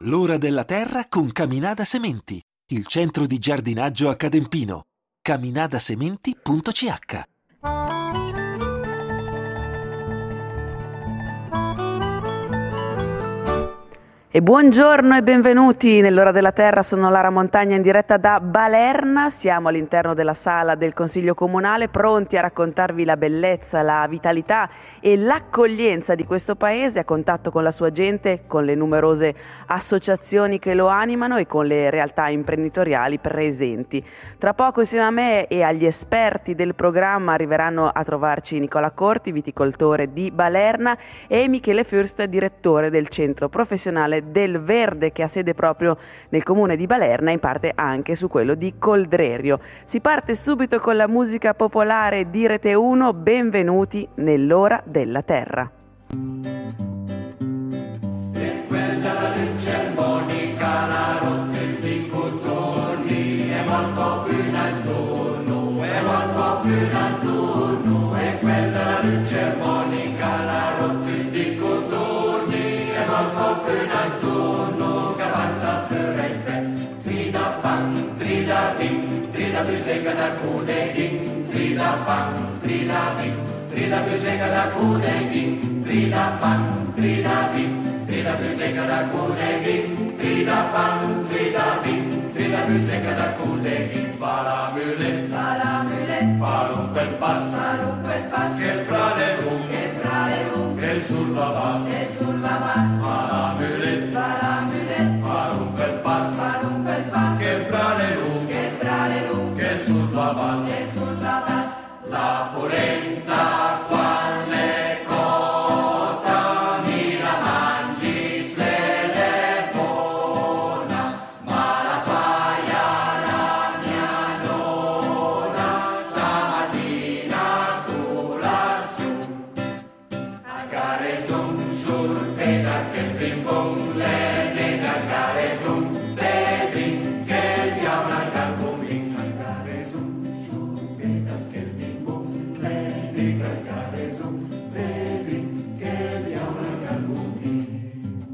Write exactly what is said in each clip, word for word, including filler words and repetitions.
L'ora della terra con Caminada Sementi, il centro di giardinaggio a Cadempino. caminadasementi punto c h. E buongiorno e benvenuti nell'Ora della Terra, sono Lara Montagna in diretta da Balerna, siamo all'interno della sala del Consiglio Comunale pronti a raccontarvi la bellezza, la vitalità e l'accoglienza di questo paese, a contatto con la sua gente, con le numerose associazioni che lo animano e con le realtà imprenditoriali presenti. Tra poco insieme a me e agli esperti del programma arriveranno a trovarci Nicola Corti, viticoltore di Balerna, e Michele Fürst, direttore del centro professionale del Verde, che ha sede proprio nel comune di Balerna e in parte anche su quello di Coldrerio. Si parte subito con la musica popolare di Rete uno, benvenuti nell'Ora della Terra. E quella la luce armonica, la rotta il piccotorni, è molto più in attorno, è molto più in attorno, e quella la luce armonica, la rotta il piccotorni, è molto più in attorno. Trida più secca da cudeghin, trida pan, trida vin, trida più secca da cudeghin, trida pan, trida vin, trida più secca da cudeghin, trida pan, trida vin, trida più secca da cudeghin. Fa la mulet, fa la mulet, fa un bel passo, fa un bel passo, che il prale lung, che il prale lung, che il sul va bas, che il sul va bas. Fa la mulet, fa la mulet, fa un bel passo, fa un bel passo, che il prale lung, che il prale lung, che il sul va bas, che il sul va bas. La polenta quale cota mi la mangi se l'è buona, ma la fai alla mia nonna stamattina tu lassù. A gare son sciurpeda che il bimbon le nega, a gare son pedrin che il diavolo al calbumin, a gare son sciurpeda che il bimbon le nega, a gare son pedrin che il diavolo al calbumin.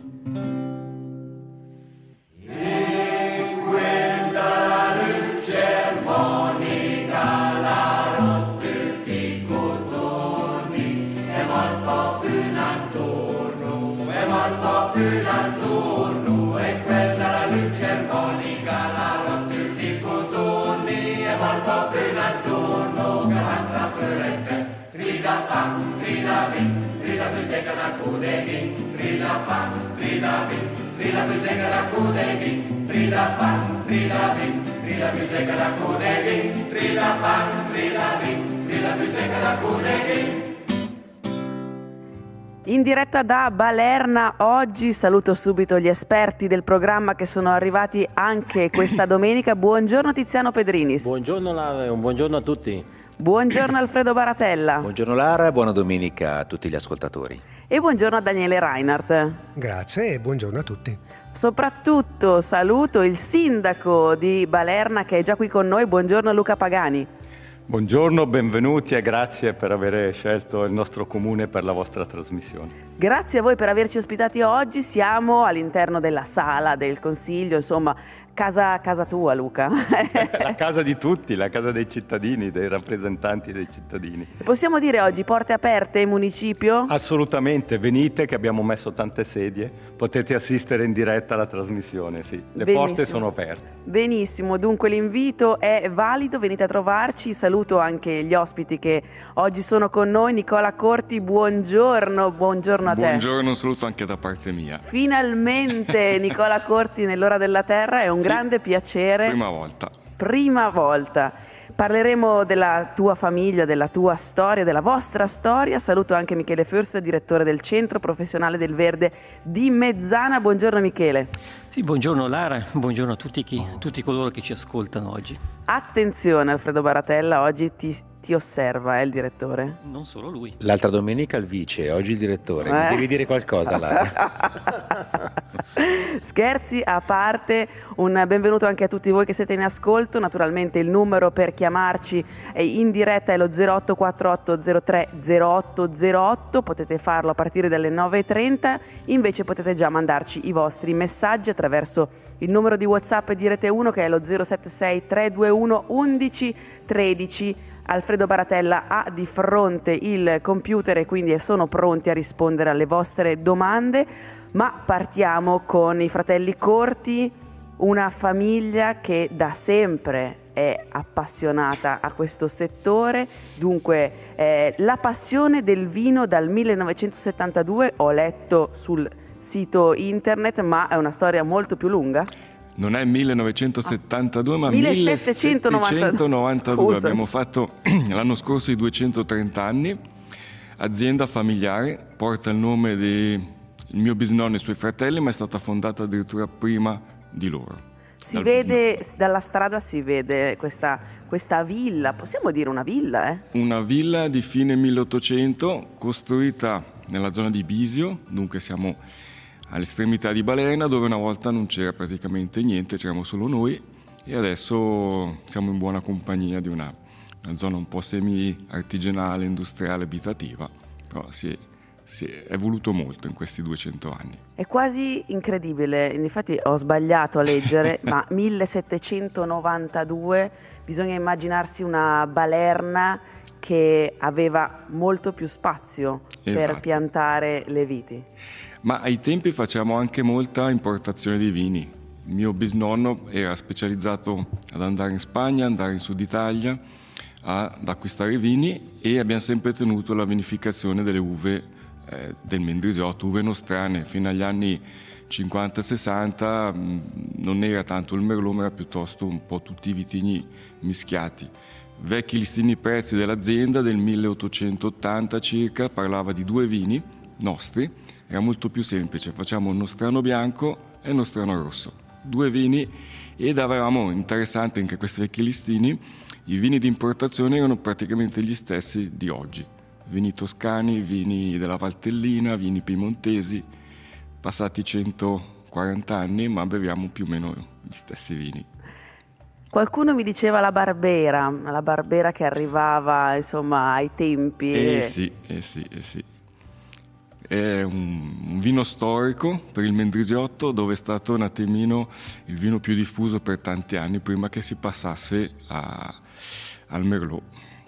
E quella luce armonica, la rotte ti cotorni, è molto più in attorno, è molto più in attorno, e quella la luce armonica, la rotte ti cotorni, è molto più in attorno, che avanza fiorente, trida pan, trida vin, trida più secca da cudeghin, trida pan, trida vin, trida più secca da cudeghin, trida pan, trida vin, trida più secca da cudeghin, trida pan, trida vin, trida più secca da cudeghin. In diretta da Balerna oggi saluto subito gli esperti del programma che sono arrivati anche questa domenica. Buongiorno Tiziano Pedrinis. Buongiorno Lara e un buongiorno a tutti. Buongiorno Alfredo Baratella. Buongiorno Lara e buona domenica a tutti gli ascoltatori. E buongiorno a Daniele Reinhardt. Grazie e buongiorno a tutti. Soprattutto saluto il sindaco di Balerna che è già qui con noi. Buongiorno Luca Pagani. Buongiorno, benvenuti e grazie per aver scelto il nostro comune per la vostra trasmissione. Grazie a voi per averci ospitati oggi, siamo all'interno della sala del Consiglio, insomma, casa, casa tua Luca. La casa di tutti, la casa dei cittadini, dei rappresentanti dei cittadini. Possiamo dire oggi porte aperte municipio? Assolutamente, venite che abbiamo messo tante sedie, potete assistere in diretta alla trasmissione, sì. Le Benissimo. Porte sono aperte. Benissimo, dunque l'invito è valido, venite a trovarci, saluto anche gli ospiti che oggi sono con noi. Nicola Corti, buongiorno, buongiorno a te. Buongiorno, un saluto anche da parte mia. Finalmente Nicola Corti nell'Ora della Terra, è un Sì, grande piacere. Prima volta. Prima volta. Parleremo della tua famiglia, della tua storia, della vostra storia. Saluto anche Michele Fürst, direttore del Centro Professionale del Verde di Mezzana. Buongiorno Michele. Sì, buongiorno Lara, buongiorno a tutti, chi, tutti coloro che ci ascoltano oggi. Attenzione Alfredo Baratella, oggi ti ti osserva, è il direttore? Non solo lui. L'altra domenica il vice, oggi il direttore. Eh. Mi devi dire qualcosa, Lara. Scherzi a parte, un benvenuto anche a tutti voi che siete in ascolto. Naturalmente il numero per chiamarci in diretta è lo zero otto quattro otto zero tre zero otto zero otto, potete farlo a partire dalle nove e trenta, invece potete già mandarci i vostri messaggi attraverso il numero di WhatsApp di Rete uno che è lo zero sette sei tre due uno undici tredici. Alfredo Baratella ha di fronte il computer e quindi sono pronti a rispondere alle vostre domande, ma partiamo con i fratelli Corti, una famiglia che da sempre è appassionata a questo settore. Dunque eh, la passione del vino dal millenovecentosettantadue, ho letto sul sito internet, ma è una storia molto più lunga. Non è millenovecentosettantadue, ah. ma millesettecentonovantadue. millesettecentonovantadue. Abbiamo fatto l'anno scorso i duecentotrenta anni. Azienda familiare, porta il nome del mio bisnonno e i suoi fratelli, ma è stata fondata addirittura prima di loro. Si vede, bisnonno. Dalla strada si vede questa, questa villa, possiamo dire una villa? Eh? Una villa di fine milleottocento, costruita nella zona di Bisio, dunque siamo all'estremità di Balerna, dove una volta non c'era praticamente niente, c'eravamo solo noi, e adesso siamo in buona compagnia di una, una zona un po' semi-artigianale, industriale, abitativa, però si è, si è evoluto molto in questi duecento anni. È quasi incredibile, infatti ho sbagliato a leggere, ma millesettecentonovantadue, bisogna immaginarsi una Balerna che aveva molto più spazio esatto. per piantare le viti. Ma ai tempi facciamo anche molta importazione di vini. Il mio bisnonno era specializzato ad andare in Spagna, andare in Sud Italia, ad acquistare vini, e abbiamo sempre tenuto la vinificazione delle uve eh, del Mendrisiotto, uve nostrane. Fino agli anni cinquanta sessanta mh, non era tanto il Merlot, ma era piuttosto un po' tutti i vitigni mischiati. Vecchi listini prezzi dell'azienda del milleottocentottanta circa parlava di due vini nostri. Era molto più semplice, facciamo il nostrano bianco e il nostrano rosso, due vini, ed avevamo, interessante anche questi vecchi listini, i vini di importazione erano praticamente gli stessi di oggi, vini toscani, vini della Valtellina, vini piemontesi, passati centoquaranta anni, ma beviamo più o meno gli stessi vini. Qualcuno mi diceva la Barbera, la Barbera che arrivava insomma ai tempi. Eh sì, eh sì, eh sì. È un, un vino storico per il Mendrisiotto, dove è stato un attimino il vino più diffuso per tanti anni prima che si passasse a, al Merlot.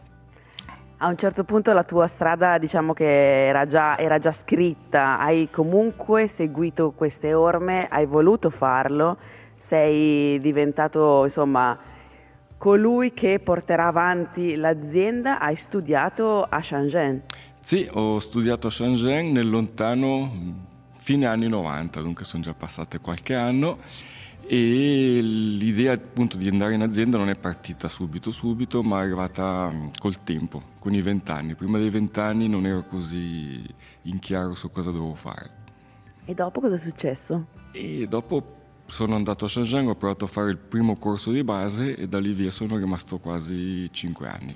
A un certo punto la tua strada, diciamo che era già, era già scritta, hai comunque seguito queste orme, hai voluto farlo, sei diventato insomma colui che porterà avanti l'azienda, hai studiato a Shenzhen. Sì, ho studiato a Shenzhen nel lontano fine anni novanta, dunque sono già passate qualche anno, e l'idea appunto di andare in azienda non è partita subito subito, ma è arrivata col tempo, con i vent'anni. Prima dei vent'anni non ero così in chiaro su cosa dovevo fare. E dopo cosa è successo? E dopo sono andato a Shenzhen, ho provato a fare il primo corso di base e da lì via sono rimasto quasi cinque anni.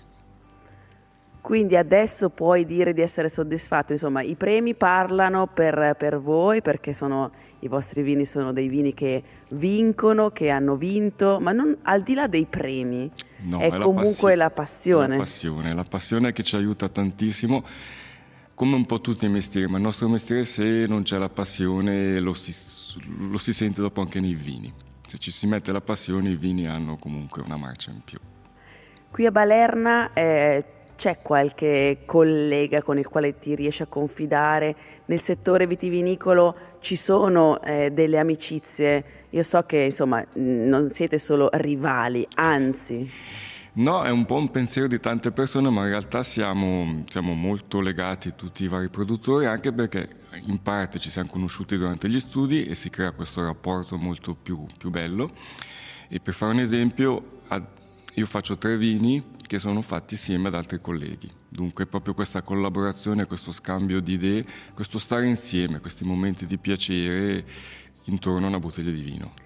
Quindi adesso puoi dire di essere soddisfatto, insomma i premi parlano per, per voi, perché sono, i vostri vini sono dei vini che vincono, che hanno vinto, ma non, al di là dei premi, no, è, è comunque la, la passione. La passione, la passione che ci aiuta tantissimo, come un po' tutti i mestieri, ma il nostro mestiere, se non c'è la passione lo si, lo si sente dopo anche nei vini. Se ci si mette la passione, i vini hanno comunque una marcia in più. Qui a Balerna eh, c'è qualche collega con il quale ti riesci a confidare? Nel settore vitivinicolo ci sono eh, delle amicizie? Io so che insomma non siete solo rivali, anzi. No, è un po' un pensiero di tante persone, ma in realtà siamo, siamo molto legati a tutti i vari produttori, anche perché in parte ci siamo conosciuti durante gli studi e si crea questo rapporto molto più, più bello. E per fare un esempio, io faccio tre vini che sono fatti insieme ad altri colleghi. Dunque proprio questa collaborazione, questo scambio di idee, questo stare insieme, questi momenti di piacere intorno a una bottiglia di vino.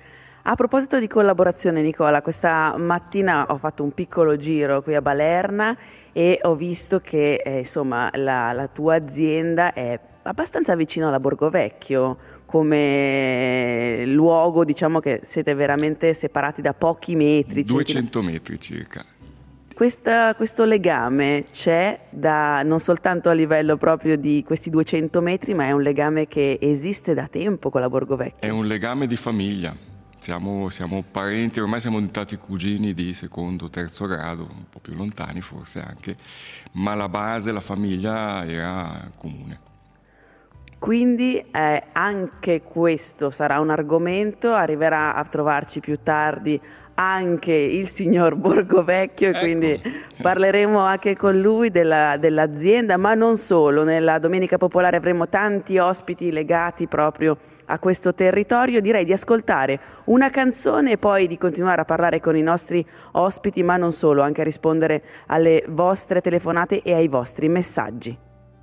A proposito di collaborazione, Nicola, questa mattina ho fatto un piccolo giro qui a Balerna e ho visto che eh, insomma la, la tua azienda è abbastanza vicino alla Borgo Vecchio come luogo, diciamo che siete veramente separati da pochi metri. duecento metri circa. Questa, questo legame c'è da, non soltanto a livello proprio di questi duecento metri, ma è un legame che esiste da tempo con la Borgo Vecchio. È un legame di famiglia, siamo, siamo parenti, ormai siamo diventati cugini di secondo, terzo grado, un po' più lontani forse anche, ma la base, la famiglia era comune. Quindi eh, anche questo sarà un argomento, arriverà a trovarci più tardi anche il signor Borgovecchio, ecco. Quindi parleremo anche con lui della, dell'azienda, ma non solo. Nella Domenica Popolare avremo tanti ospiti legati proprio a questo territorio. Direi di ascoltare una canzone e poi di continuare a parlare con i nostri ospiti, ma non solo, anche a rispondere alle vostre telefonate e ai vostri messaggi.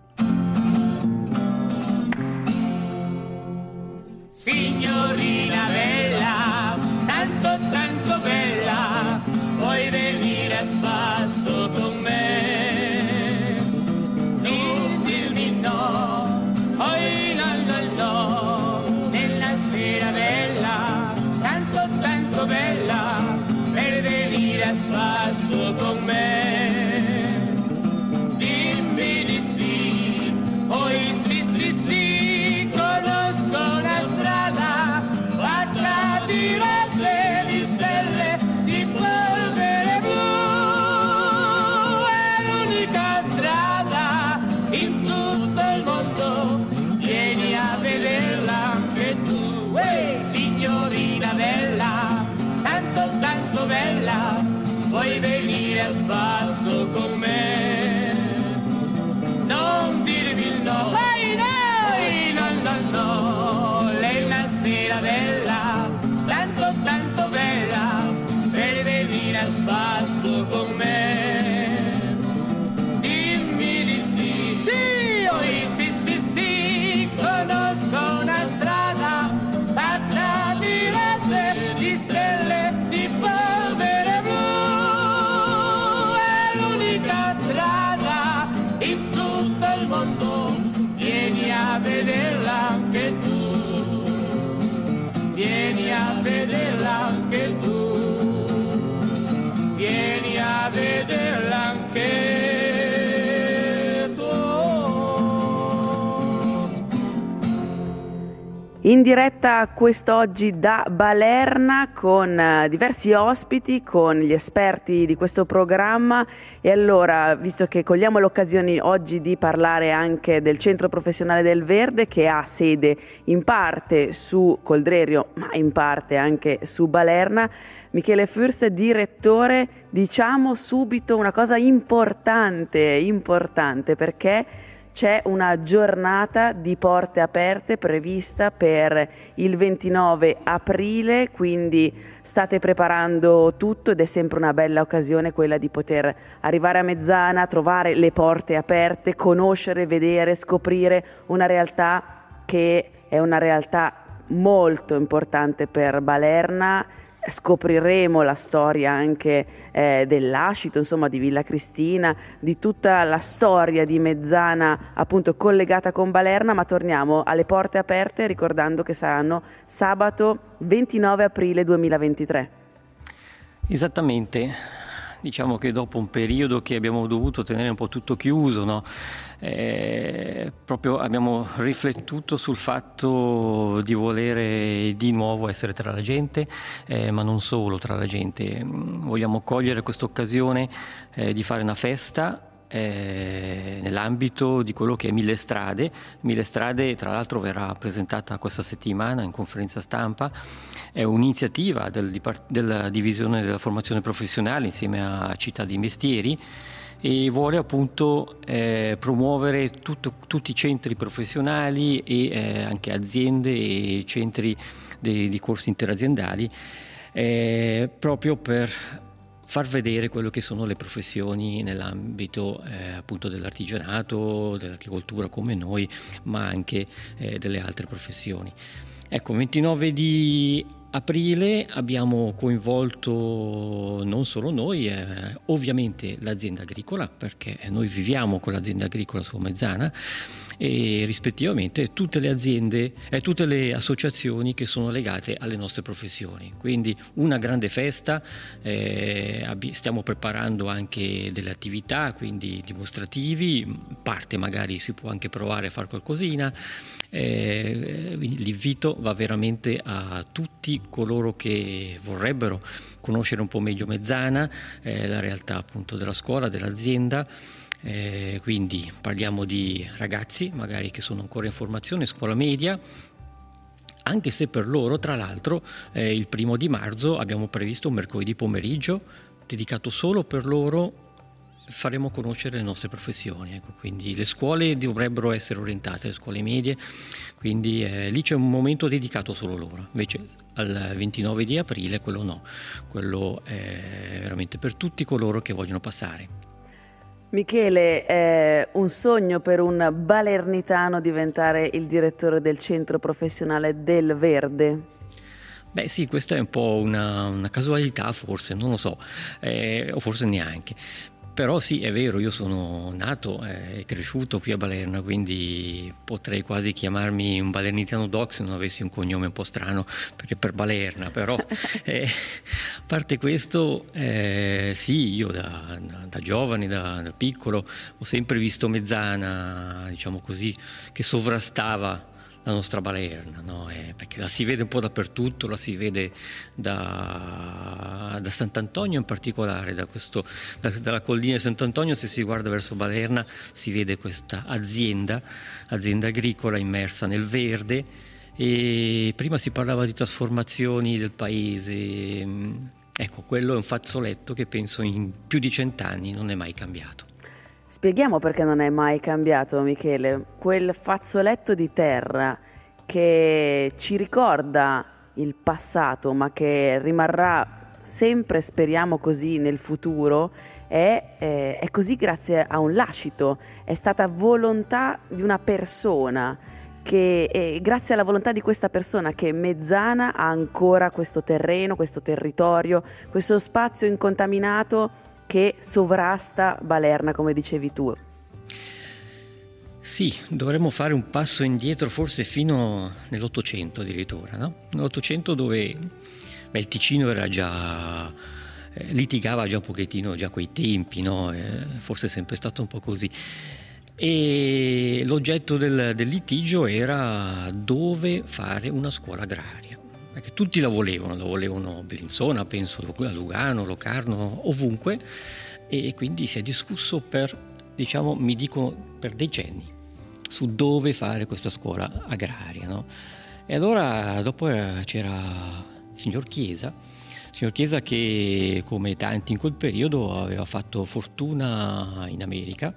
Signorina bella, tanto tanto bella, vuoi venire a spasso con me? Non dirmi no, oi no no no, nella sera bella, tanto tanto bella, per venire a spasso con me. Dimmi di sì, oi sì sì sì, conosco la strada, fatta di rose, di stelle, di polvere blu, è l'unica strada in tutto il mondo, vieni a vederla anche tu. Ehi, signorina bella, tanto tanto bella, vuoi venire a spasso con me? Non dirmi il no, ehi no, no no no, lei è una sera bella, tanto tanto bella, per venire a spasso con me. Dimmi di sì, sì, oh sì sì sì, conosco una strada fatta di rose, di stelle, di polvere blu, è l'unica strada in tutto il mondo, vieni a vederla anche tu, vieni a vederla anche tu, vieni a vederla anche tu. In diretta quest'oggi da Balerna con uh, diversi ospiti, con gli esperti di questo programma. E allora, visto che cogliamo l'occasione oggi di parlare anche del Centro Professionale del Verde, che ha sede in parte su Coldrerio, ma in parte anche su Balerna, Michele Fürst, direttore, diciamo subito una cosa importante, importante perché c'è una giornata di porte aperte prevista per il ventinove aprile, quindi state preparando tutto ed è sempre una bella occasione quella di poter arrivare a Mezzana, trovare le porte aperte, conoscere, vedere, scoprire una realtà che è una realtà molto importante per Balerna. Scopriremo la storia anche eh, dell'Ascito, insomma di Villa Cristina, di tutta la storia di Mezzana appunto collegata con Balerna, ma torniamo alle porte aperte ricordando che saranno sabato ventinove aprile duemilaventitré. Esattamente, diciamo che dopo un periodo che abbiamo dovuto tenere un po' tutto chiuso, no? Eh, proprio abbiamo riflettuto sul fatto di volere di nuovo essere tra la gente, eh, ma non solo tra la gente. Vogliamo cogliere questa occasione eh, di fare una festa eh, nell'ambito di quello che è Mille Strade. Mille Strade tra l'altro verrà presentata questa settimana in conferenza stampa, è un'iniziativa del, della divisione della formazione professionale insieme a Città dei Mestieri, e vuole appunto eh, promuovere tutto, tutti i centri professionali e eh, anche aziende e centri de, di corsi interaziendali eh, proprio per far vedere quello che sono le professioni nell'ambito eh, appunto dell'artigianato, dell'agricoltura come noi, ma anche eh, delle altre professioni. Ecco, ventinove di aprile abbiamo coinvolto non solo noi, eh, ovviamente l'azienda agricola, perché noi viviamo con l'azienda agricola su Mezzana, e rispettivamente tutte le aziende e tutte le associazioni che sono legate alle nostre professioni. Quindi una grande festa, eh, stiamo preparando anche delle attività, quindi dimostrativi, parte magari si può anche provare a fare qualcosina. Eh, l'invito va veramente a tutti coloro che vorrebbero conoscere un po' meglio Mezzana, eh, la realtà appunto della scuola, dell'azienda. Eh, quindi parliamo di ragazzi magari che sono ancora in formazione, scuola media, anche se per loro tra l'altro eh, il primo di marzo abbiamo previsto un mercoledì pomeriggio dedicato solo per loro, faremo conoscere le nostre professioni, ecco, quindi le scuole dovrebbero essere orientate, le scuole medie, quindi eh, lì c'è un momento dedicato solo loro, invece al ventinove di aprile quello no, quello è veramente per tutti coloro che vogliono passare. Michele, è un sogno per un balernitano diventare il direttore del centro professionale del Verde? Beh sì, questa è un po' una, una casualità forse, non lo so, eh, o forse neanche. Però sì, è vero, io sono nato e eh, cresciuto qui a Balerna, quindi potrei quasi chiamarmi un balernitano doc se non avessi un cognome un po' strano perché per Balerna, però eh, a parte questo, eh, sì, io da, da, da giovane, da, da piccolo, ho sempre visto Mezzana, diciamo così, che sovrastava la nostra Balerna, no? eh, perché la si vede un po' dappertutto, la si vede da, da Sant'Antonio in particolare, da questo, da, dalla collina di Sant'Antonio, se si guarda verso Balerna si vede questa azienda, azienda agricola immersa nel verde, e prima si parlava di trasformazioni del paese, ecco, quello è un fazzoletto che penso in più di cent'anni non è mai cambiato. Spieghiamo perché non è mai cambiato, Michele, quel fazzoletto di terra che ci ricorda il passato ma che rimarrà sempre, speriamo così, nel futuro, è, è, è così grazie a un lascito, è stata volontà di una persona che è grazie alla volontà di questa persona che Mezzana ha ancora questo terreno, questo territorio, questo spazio incontaminato che sovrasta Balerna, come dicevi tu. Sì, dovremmo fare un passo indietro forse fino nell'Ottocento addirittura, no? Nell'Ottocento dove beh, il Ticino era già eh, litigava già un pochettino già a quei tempi, no? Eh, forse è sempre stato un po' così. E l'oggetto del, del litigio era dove fare una scuola agraria. Perché tutti la volevano, la volevano a Bellinzona, penso a Lugano, Locarno, ovunque, e quindi si è discusso per, diciamo, mi dicono, per decenni su dove fare questa scuola agraria, no? E allora dopo c'era il signor Chiesa, il signor Chiesa che come tanti in quel periodo aveva fatto fortuna in America,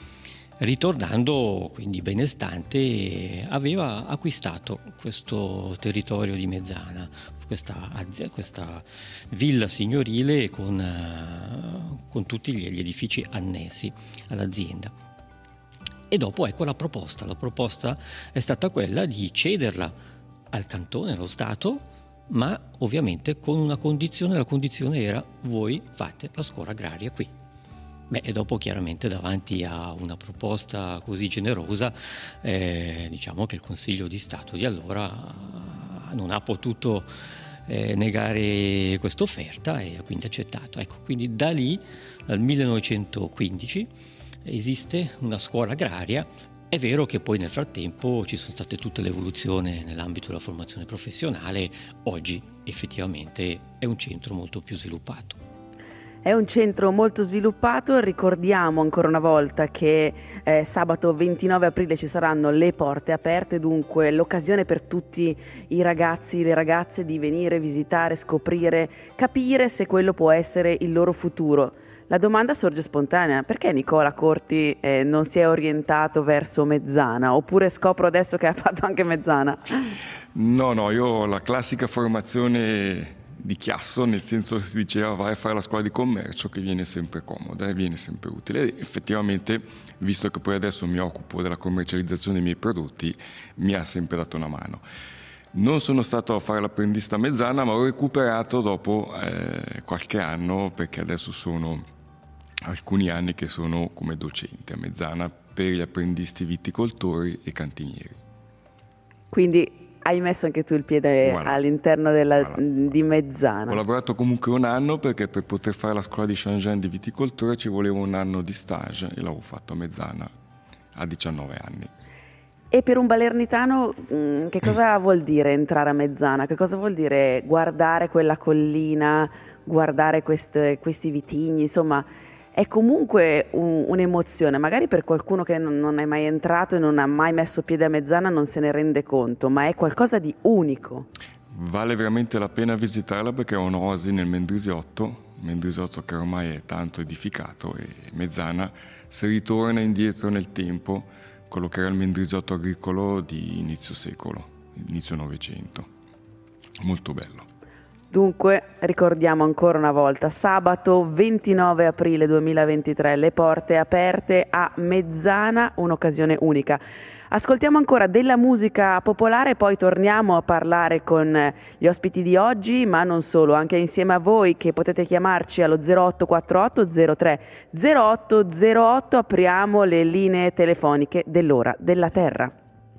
ritornando quindi benestante, aveva acquistato questo territorio di Mezzana, questa, questa villa signorile con, con tutti gli edifici annessi all'azienda. E dopo ecco la proposta, la proposta è stata quella di cederla al cantone, allo Stato, ma ovviamente con una condizione, la condizione era: voi fate la scuola agraria qui. Beh, e dopo chiaramente davanti a una proposta così generosa, eh, diciamo che il Consiglio di Stato di allora non ha potuto eh, negare questa offerta e ha quindi accettato. Ecco, quindi da lì, dal millenovecentoquindici, esiste una scuola agraria. È vero che poi nel frattempo ci sono state tutte le evoluzioni nell'ambito della formazione professionale, oggi effettivamente è un centro molto più sviluppato. È un centro molto sviluppato, ricordiamo ancora una volta che eh, sabato ventinove aprile ci saranno le porte aperte, dunque l'occasione per tutti i ragazzi e le ragazze di venire, visitare, scoprire, capire se quello può essere il loro futuro. La domanda sorge spontanea: perché Nicola Corti eh, non si è orientato verso Mezzana? Oppure scopro adesso che ha fatto anche Mezzana? No, no, io ho la classica formazione di Chiasso, nel senso che si diceva vai a fare la scuola di commercio, che viene sempre comoda e viene sempre utile. E effettivamente, visto che poi adesso mi occupo della commercializzazione dei miei prodotti, mi ha sempre dato una mano. Non sono stato a fare l'apprendista a Mezzana, ma ho recuperato dopo eh, qualche anno, perché adesso sono alcuni anni che sono come docente a Mezzana per gli apprendisti viticoltori e cantinieri. Quindi hai messo anche tu il piede voilà. all'interno della, voilà. di Mezzana. Ho lavorato comunque un anno, perché per poter fare la scuola di Changin di viticoltura ci voleva un anno di stage, e l'avevo fatto a Mezzana a diciannove anni. E per un balernitano che cosa vuol dire entrare a Mezzana? Che cosa vuol dire guardare quella collina, guardare queste, questi vitigni? Insomma, è comunque un, un'emozione. Magari per qualcuno che non, non è mai entrato e non ha mai messo piede a Mezzana non se ne rende conto, ma è qualcosa di unico. Vale veramente la pena visitarla, perché è un'oasi nel Mendrisiotto, Mendrisiotto che ormai è tanto edificato, e Mezzana si ritorna indietro nel tempo, quello che era il Mendrisiotto agricolo di inizio secolo, inizio Novecento. Molto bello. Dunque, ricordiamo ancora una volta, sabato ventinove aprile duemilaventitré, le porte aperte a Mezzana, un'occasione unica. Ascoltiamo ancora della musica popolare, poi torniamo a parlare con gli ospiti di oggi, ma non solo, anche insieme a voi che potete chiamarci allo zero otto quattro otto zero tre zero otto zero otto, apriamo le linee telefoniche dell'Ora della Terra.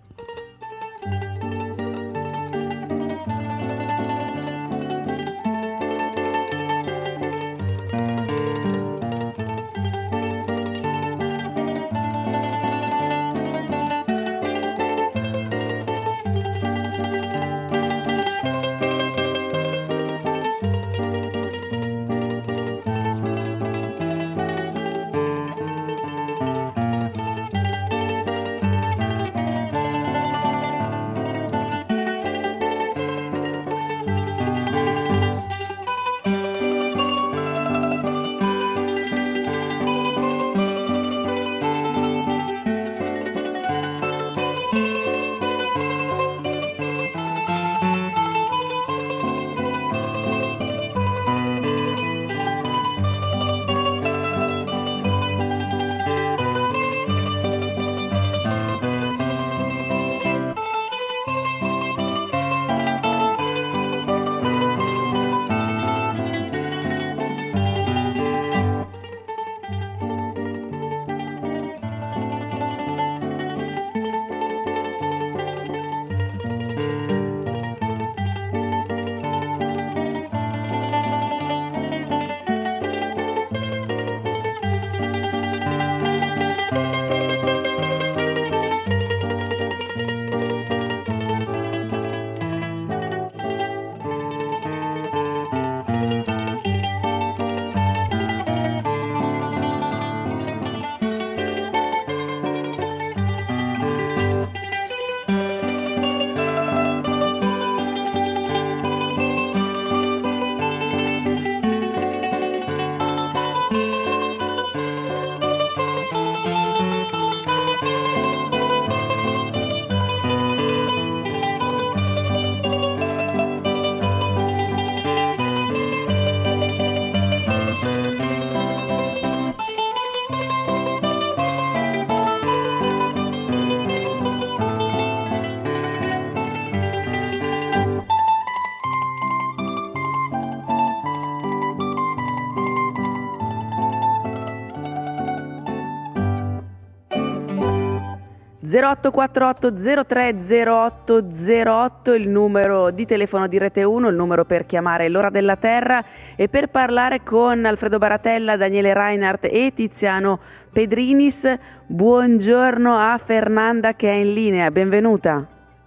zero otto quattro otto zero tre zero otto zero otto, il numero di telefono di Rete uno, il numero per chiamare l'Ora della Terra e per parlare con Alfredo Baratella, Daniele Reinhardt e Tiziano Pedrinis. Buongiorno a Fernanda che è in linea, benvenuta.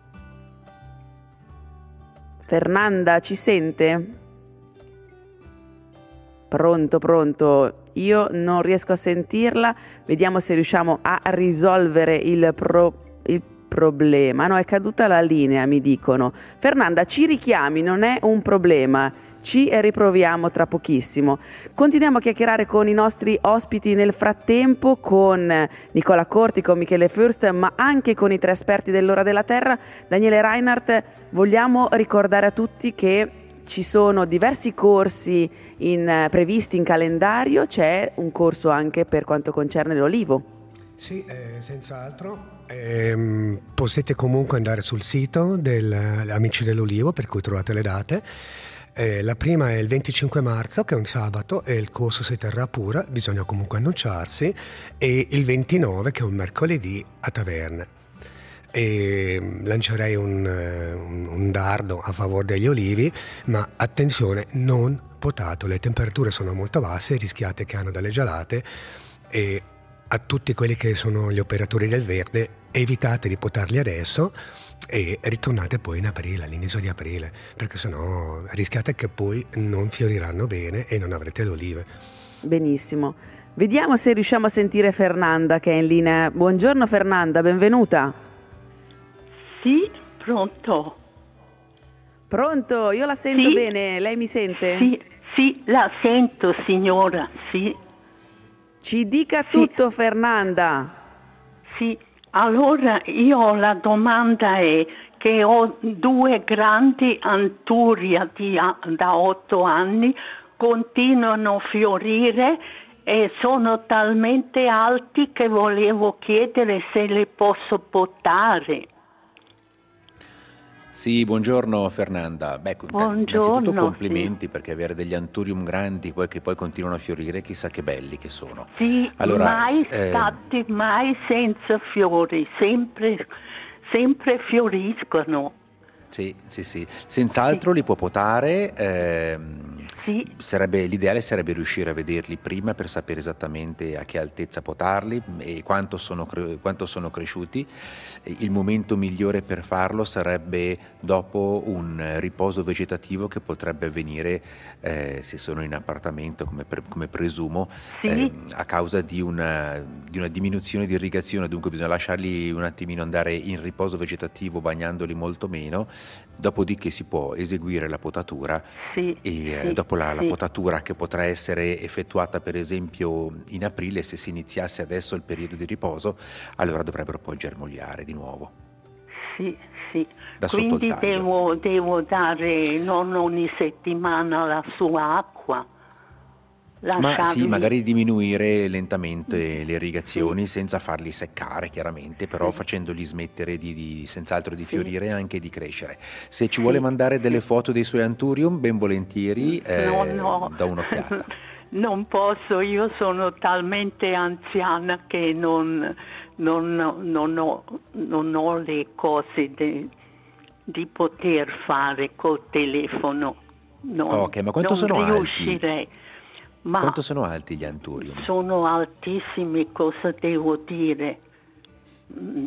Fernanda, ci sente? Pronto, pronto. Io non riesco a sentirla, vediamo se riusciamo a risolvere il, pro, il problema. No, è caduta la linea, mi dicono. Fernanda, ci richiami, non è un problema, ci riproviamo tra pochissimo. Continuiamo a chiacchierare con i nostri ospiti nel frattempo, con Nicola Corti, con Michele Fürst, ma anche con i tre esperti dell'Ora della Terra. Daniele Reinhardt, vogliamo ricordare a tutti che ci sono diversi corsi in, previsti in calendario, c'è un corso anche per quanto concerne l'olivo. Sì, eh, senz'altro. Ehm, potete comunque andare sul sito dell'Amici dell'Ulivo, per cui trovate le date. Eh, la prima è il venticinque marzo, che è un sabato, e il corso si terrà a Pura, bisogna comunque annunciarsi, e il ventinove, che è un mercoledì, a Taverne. E lancerei un, un, un dardo a favore degli olivi, ma attenzione, non potato, le temperature sono molto basse, rischiate che hanno delle gelate, e a tutti quelli che sono gli operatori del verde, evitate di potarli adesso e ritornate poi in aprile, all'inizio di aprile, perché sennò rischiate che poi non fioriranno bene e non avrete le olive. Benissimo. Vediamo se riusciamo a sentire Fernanda, che è in linea. Buongiorno Fernanda, benvenuta. Sì, pronto. Pronto, io la sento sì? bene, lei mi sente? Sì, sì, la sento signora, sì. Ci dica sì. tutto Fernanda. Sì, allora io la domanda è che ho due grandi anturia di, da otto anni, continuano a fiorire e sono talmente alti che volevo chiedere se le posso potare. Sì, buongiorno Fernanda. Beh, buongiorno, innanzitutto complimenti sì. perché avere degli anturium grandi poi che poi continuano a fiorire, chissà che belli che sono. Sì, allora, mai eh... stati mai senza fiori, sempre, sempre fioriscono. Sì, sì, sì. Senz'altro sì. Li può potare. Ehm... Sì. Sarebbe, l'ideale sarebbe riuscire a vederli prima per sapere esattamente a che altezza potarli e quanto sono, cre- quanto sono cresciuti. Il momento migliore per farlo sarebbe dopo un riposo vegetativo che potrebbe avvenire eh, se sono in appartamento, come, pre- come presumo, sì. eh, a causa di una, di una diminuzione di irrigazione, dunque bisogna lasciarli un attimino andare in riposo vegetativo bagnandoli molto meno, dopodiché si può eseguire la potatura sì, e eh, sì. dopo La, la sì. potatura che potrà essere effettuata per esempio in aprile, se si iniziasse adesso il periodo di riposo, allora dovrebbero poi germogliare di nuovo. Sì, sì. Da Quindi sotto il taglio. Devo, devo dare non ogni settimana la sua acqua. Ma sì, magari diminuire lentamente le irrigazioni sì. senza farli seccare chiaramente, però sì. facendoli smettere di, di senz'altro di fiorire e sì. anche di crescere. Se ci sì. vuole mandare delle foto dei suoi anturium, ben volentieri eh, no, no. da un'occhiata. Non posso, io sono talmente anziana che non, non, non, ho, non ho le cose de, di poter fare col telefono. Non, ok, ma quanto non sono riuscirei. alti? Ma quanto sono alti gli anturium? Sono altissimi, cosa devo dire? Mm.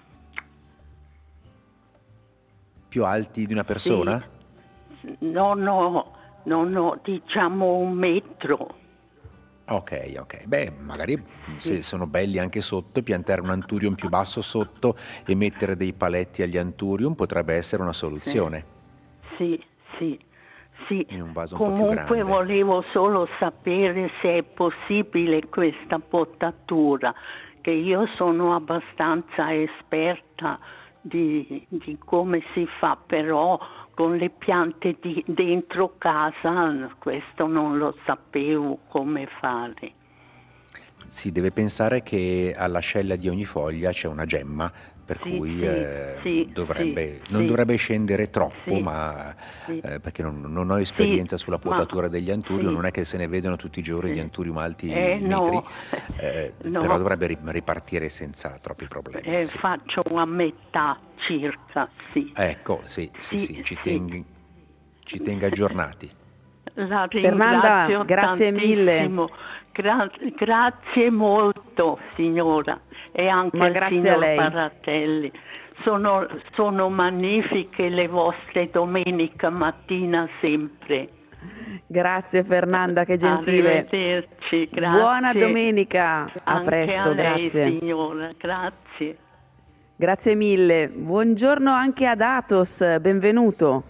Più alti di una persona? Sì. No, no, no, no, diciamo un metro. Ok, ok. Beh, magari sì. se sono belli anche sotto, piantare un anturium più basso sotto e mettere dei paletti agli anturium potrebbe essere una soluzione. Sì, sì. Sì, in un vaso un comunque po' più grande. Volevo solo sapere se è possibile questa potatura, che io sono abbastanza esperta di, di come si fa, però con le piante di, dentro casa questo non lo sapevo come fare. Si deve pensare che all'ascella di ogni foglia c'è una gemma, per sì, cui sì, eh, sì, dovrebbe, sì, non sì. dovrebbe scendere troppo, sì, ma sì. eh, perché non, non ho esperienza sì, sulla potatura ma, degli anturium, sì. non è che se ne vedono tutti i giorni sì. di anturium alti eh, metri, no. eh, no. però dovrebbe ripartire senza troppi problemi. Eh, sì. Faccio a metà circa, sì. Ecco, sì, sì, sì, sì, ci, sì. Tenga, ci tenga aggiornati. La Fernanda, grazie tantissimo. mille. Gra- grazie molto, signora, e anche Ma al grazie signor a lei. Paratelli. Sono, sono magnifiche le vostre domenica mattina sempre. Grazie Fernanda, che gentile. Arrivederci, grazie. Buona domenica, a anche presto, a lei, grazie. signora, grazie. Grazie mille. Buongiorno anche ad Athos, benvenuto.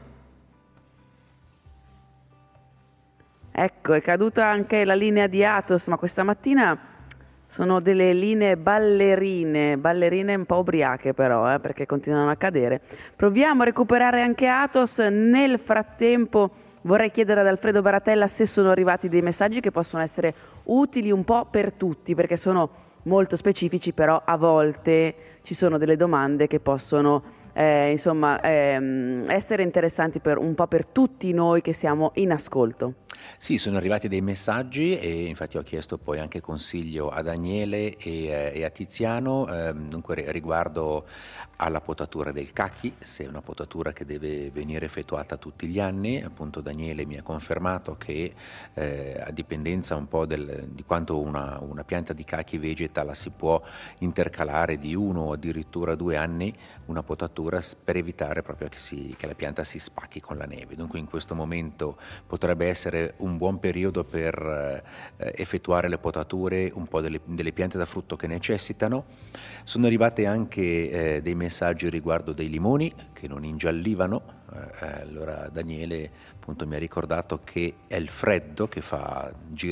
Ecco, è caduta anche la linea di Athos, ma questa mattina sono delle linee ballerine, ballerine un po' ubriache però, eh, perché continuano a cadere. Proviamo a recuperare anche Athos. Nel frattempo vorrei chiedere ad Alfredo Baratella se sono arrivati dei messaggi che possono essere utili un po' per tutti, perché sono molto specifici, però a volte ci sono delle domande che possono eh, insomma ehm, essere interessanti per un po' per tutti noi che siamo in ascolto. Sì, sono arrivati dei messaggi e infatti ho chiesto poi anche consiglio a Daniele e, eh, e a Tiziano, ehm, dunque riguardo alla potatura del cacchi, se è una potatura che deve venire effettuata tutti gli anni. Appunto Daniele mi ha confermato che eh, a dipendenza un po' del, di quanto una, una pianta di cacchi vegeta la si può intercalare di uno o addirittura due anni una potatura per evitare proprio che, si, che la pianta si spacchi con la neve. Dunque in questo momento potrebbe essere un buon periodo per eh, effettuare le potature un po' delle, delle piante da frutto che necessitano. Sono arrivate anche eh, dei messaggi riguardo dei limoni che non ingiallivano. Eh, allora Daniele appunto mi ha ricordato che è il freddo che fa,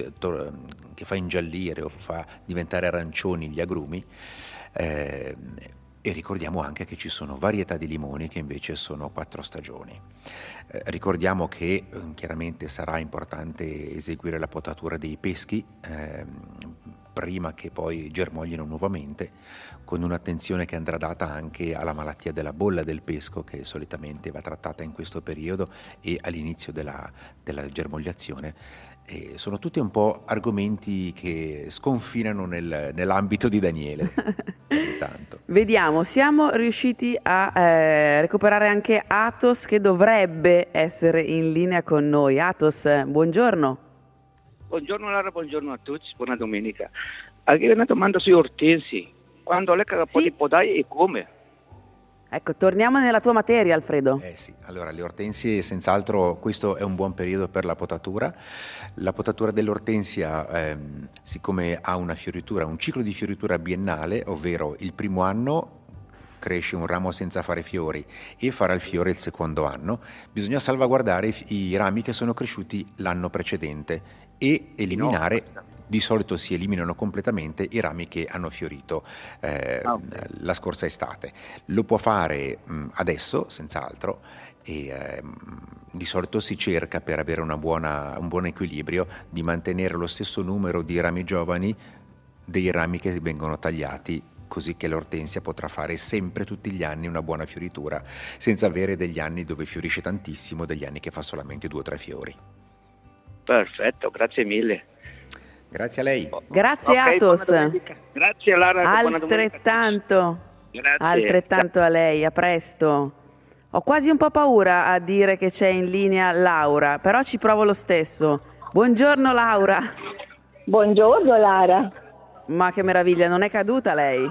che fa ingiallire o fa diventare arancioni gli agrumi. Eh, E ricordiamo anche che ci sono varietà di limoni che invece sono quattro stagioni. Eh, ricordiamo che eh, chiaramente sarà importante eseguire la potatura dei peschi eh, prima che poi germoglino nuovamente, con un'attenzione che andrà data anche alla malattia della bolla del pesco, che solitamente va trattata in questo periodo e all'inizio della, della germogliazione. E sono tutti un po' argomenti che sconfinano nel, nell'ambito di Daniele. Tanto. Vediamo, siamo riusciti a eh, recuperare anche Athos, che dovrebbe essere in linea con noi. Athos, buongiorno. Buongiorno Lara, buongiorno a tutti, buona domenica. Avevo una domanda sui ortensi. Quando lei sì. può di podare e come? Ecco, torniamo nella tua materia, Alfredo. Eh sì, allora le ortensie senz'altro questo è un buon periodo per la potatura. La potatura dell'ortensia, ehm, siccome ha una fioritura, un ciclo di fioritura biennale, ovvero il primo anno cresce un ramo senza fare fiori e farà il fiore il secondo anno, bisogna salvaguardare i, i rami che sono cresciuti l'anno precedente e eliminare... No. Di solito si eliminano completamente i rami che hanno fiorito eh, oh. la scorsa estate. Lo può fare mh, adesso, senz'altro, e eh, di solito si cerca, per avere una buona, un buon equilibrio, di mantenere lo stesso numero di rami giovani dei rami che vengono tagliati, così che l'ortensia potrà fare sempre tutti gli anni una buona fioritura, senza avere degli anni dove fiorisce tantissimo, degli anni che fa solamente due o tre fiori. Perfetto, grazie mille. Grazie a lei. Grazie okay, Athos. Grazie Lara. Altrettanto. Grazie. Altrettanto a lei, a presto. Ho quasi un po' paura a dire che c'è in linea Laura, però ci provo lo stesso. Buongiorno Laura. Buongiorno Lara. Ma che meraviglia, non è caduta lei?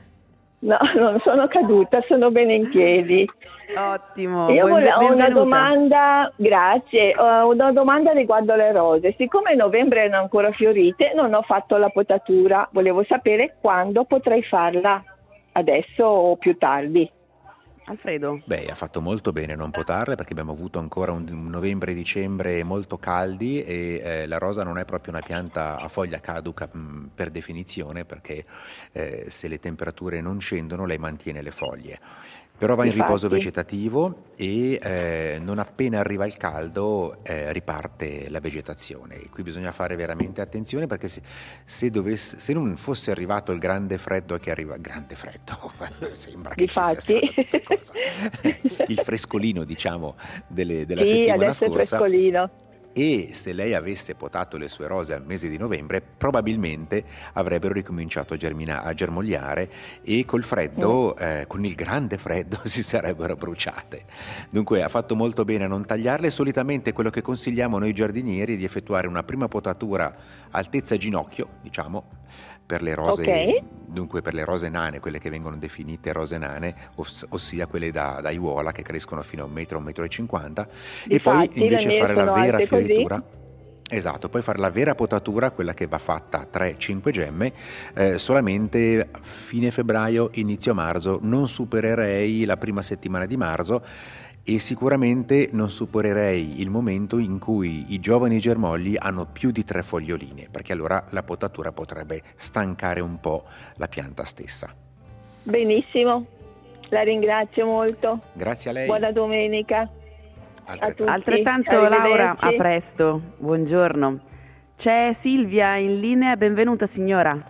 No, non sono caduta, sono bene in piedi. Ottimo. Io Buon, ho una domanda, grazie, ho una domanda riguardo le rose. Siccome novembre erano ancora fiorite, non ho fatto la potatura. Volevo sapere quando potrei farla, adesso o più tardi. Alfredo? Beh, ha fatto molto bene non potarle, perché abbiamo avuto ancora un novembre e dicembre molto caldi e eh, la rosa non è proprio una pianta a foglia caduca mh, per definizione, perché eh, se le temperature non scendono lei mantiene le foglie. Però va in Infatti. riposo vegetativo e eh, non appena arriva il caldo eh, riparte la vegetazione. E qui bisogna fare veramente attenzione, perché se, se, dovesse, se non fosse arrivato il grande freddo che arriva, grande freddo, sembra che Infatti. ci sia questa cosa, il frescolino diciamo delle, della sì, settimana adesso scorsa. È frescolino. E se lei avesse potato le sue rose al mese di novembre, probabilmente avrebbero ricominciato a, germina- a germogliare e col freddo, mm. eh, con il grande freddo, si sarebbero bruciate. Dunque ha fatto molto bene a non tagliarle. Solitamente quello che consigliamo noi giardinieri è di effettuare una prima potatura altezza ginocchio, diciamo, per le rose, okay. Dunque per le rose nane, quelle che vengono definite rose nane, oss- ossia quelle da, da aiuola che crescono fino a un metro, un metro e cinquanta, e poi invece fare la vera fioritura. Esatto, poi fare la vera potatura, quella che va fatta a tre cinque gemme, eh, solamente fine febbraio, inizio marzo. Non supererei la prima settimana di marzo e sicuramente non supererei il momento in cui i giovani germogli hanno più di tre foglioline, perché allora la potatura potrebbe stancare un po' la pianta stessa. Benissimo, la ringrazio molto. Grazie a lei. Buona domenica. Altrettanto, Altrettanto Laura, a presto, buongiorno. C'è Silvia in linea, benvenuta signora.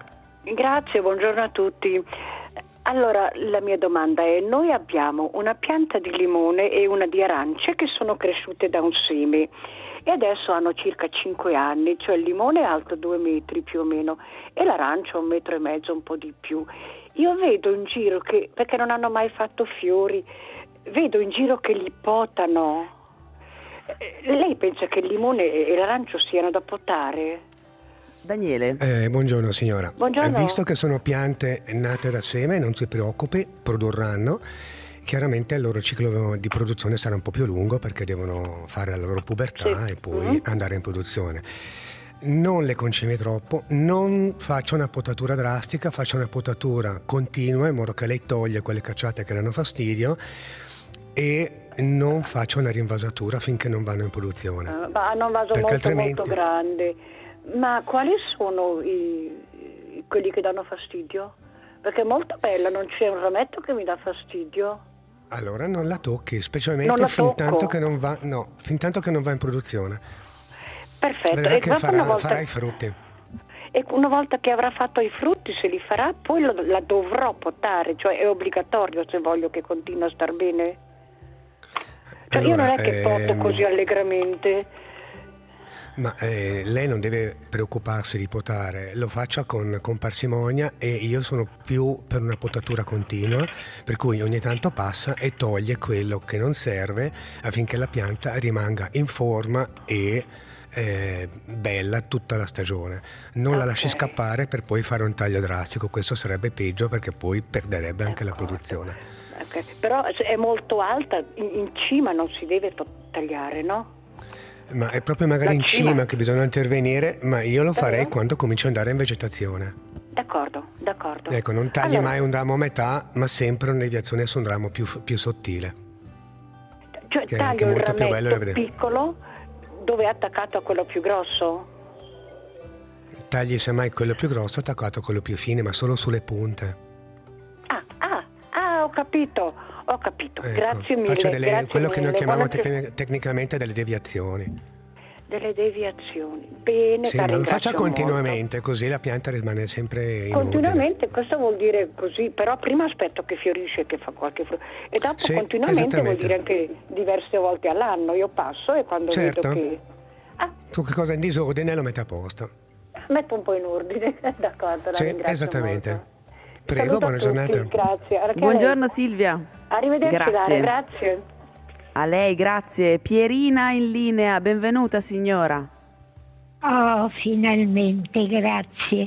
Grazie, buongiorno a tutti. Allora, la mia domanda è: noi abbiamo una pianta di limone e una di arance che sono cresciute da un seme e adesso hanno circa cinque anni, cioè il limone è alto due metri più o meno e l'arancia un metro e mezzo, un po' di più. Io vedo in giro che, perché non hanno mai fatto fiori, vedo in giro che li potano. Lei pensa che il limone e l'arancio siano da potare? Daniele. Eh, buongiorno signora. Buongiorno. Eh, visto che sono piante nate da seme, non si preoccupi, produrranno. Chiaramente il loro ciclo di produzione sarà un po' più lungo perché devono fare la loro pubertà sì. e poi mm-hmm. andare in produzione. Non le concimi troppo, non faccia una potatura drastica, faccia una potatura continua in modo che lei toglie quelle cacciate che danno fastidio e non faccia una rinvasatura finché non vanno in produzione. Uh, ma hanno un vaso molto, altrimenti... molto grande. Ma quali sono i, i, quelli che danno fastidio? Perché è molto bella, non c'è un rametto che mi dà fastidio. Allora non la tocchi, specialmente fin tanto che non va, no, fin tanto che non va in produzione. Perfetto. Vedrà e che farà, volta... farà i frutti. E una volta che avrà fatto i frutti, se li farà, poi lo, la dovrò potare, cioè è obbligatorio se voglio che continui a star bene? Cioè allora, io non è che poto ehm... così allegramente. Ma eh, lei non deve preoccuparsi di potare, lo faccia con, con parsimonia e io sono più per una potatura continua, per cui ogni tanto passa e toglie quello che non serve affinché la pianta rimanga in forma e eh, bella tutta la stagione. Non okay. la lasci scappare per poi fare un taglio drastico, questo sarebbe peggio perché poi perderebbe anche la produzione. Okay. Però è molto alta, in, in cima non si deve tagliare, no? Ma è proprio magari in cima che bisogna intervenire, ma io lo farei uh-huh. quando comincio ad andare in vegetazione. D'accordo, d'accordo. Ecco, non tagli allora, mai un ramo a metà, ma sempre una deviazione su un ramo più, più sottile. Cioè che taglio è anche il molto più bello da vedere. Piccolo dove è attaccato a quello più grosso? Tagli semmai quello più grosso attaccato a quello più fine, ma solo sulle punte. Ah, ah, ah, ho capito. Ho capito, ecco, grazie mille. Faccia delle, grazie quello mille. che noi chiamiamo Buona... tec- tecnicamente delle deviazioni. Delle deviazioni, bene. Sì, ma lo faccia continuamente, molto. Così la pianta rimane sempre in continuamente, ordine. Questo vuol dire così, però prima aspetto che fiorisce, che fa qualche frutto e dopo sì, continuamente vuol dire anche diverse volte all'anno. Io passo e quando certo. vedo che... Ah. Tu che cosa è in disordine lo metti a posto. Metto un po' in ordine, d'accordo, la sì, ringrazio esattamente. molto. Prego, Saluto buona giornata. Grazie. Buongiorno Silvia. Arrivederci, grazie. Dare, grazie. A lei, grazie. Pierina in linea, benvenuta signora. Oh, finalmente, grazie.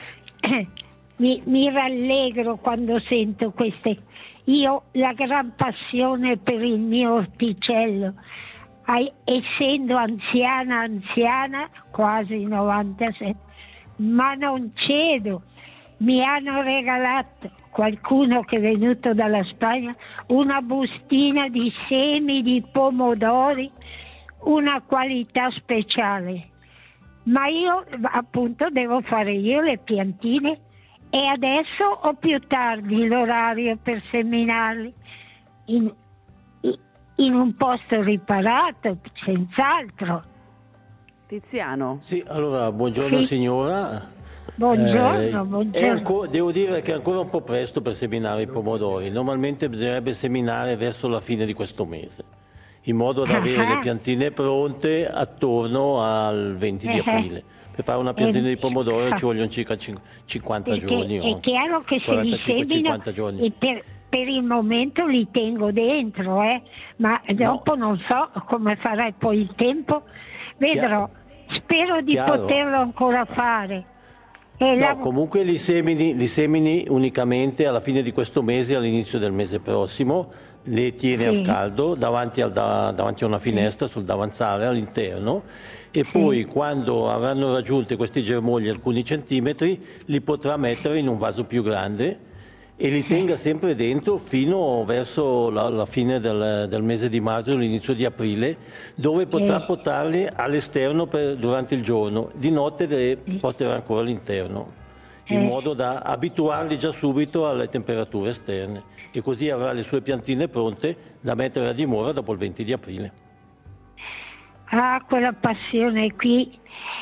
Mi, mi rallegro quando sento queste. Io la gran passione per il mio orticello, Ai, essendo anziana, anziana, quasi novantasette, ma non cedo. Mi hanno regalato, qualcuno che è venuto dalla Spagna, una bustina di semi di pomodori, una qualità speciale. Ma io appunto devo fare io le piantine e adesso o più tardi l'orario per seminarli in, in un posto riparato, senz'altro. Tiziano. Sì, allora buongiorno sì. signora. Buongiorno, eh, buongiorno. Anco, devo dire che è ancora un po' presto per seminare i pomodori. Normalmente bisognerebbe seminare verso la fine di questo mese, in modo da avere le piantine pronte attorno al venti di aprile. Per fare una piantina di pomodoro ci vogliono circa cinquanta Perché giorni. È chiaro che se li semino, giorni. Per, per il momento li tengo dentro, eh? ma dopo no. non so come farai poi il tempo. Vedrò, Chiaro. spero di Chiaro. poterlo ancora fare. No, la... comunque li semini, li semini unicamente alla fine di questo mese e all'inizio del mese prossimo, le tieni sì. al caldo davanti, al da, davanti a una finestra sul davanzale all'interno e sì. poi quando avranno raggiunto questi germogli alcuni centimetri li potrà mettere in un vaso più grande e li tenga sempre dentro fino verso la, la fine del, del mese di marzo, l'inizio di aprile, dove potrà sì. portarli all'esterno per, durante il giorno. Di notte le porterà ancora all'interno, in eh. modo da abituarli già subito alle temperature esterne e così avrà le sue piantine pronte da mettere a dimora dopo il venti di aprile. Ah, quella passione qui.